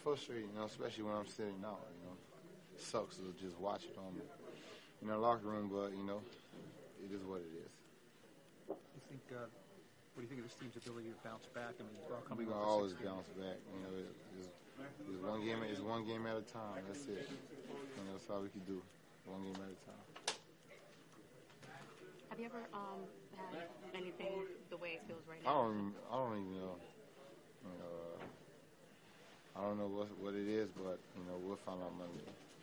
frustrating, especially when I'm sitting out. It sucks to just watch it on the locker room, but it is what it is. You think? What do you think of this team's ability to bounce back? I mean, we're all coming We're gonna off always 6 games. bounce back. It's one game. It's one game at a time. That's it. That's all we can do. One game at a time. Have you ever had anything the way it feels right I now? don't even know. I don't know what it is, but we'll find out Monday.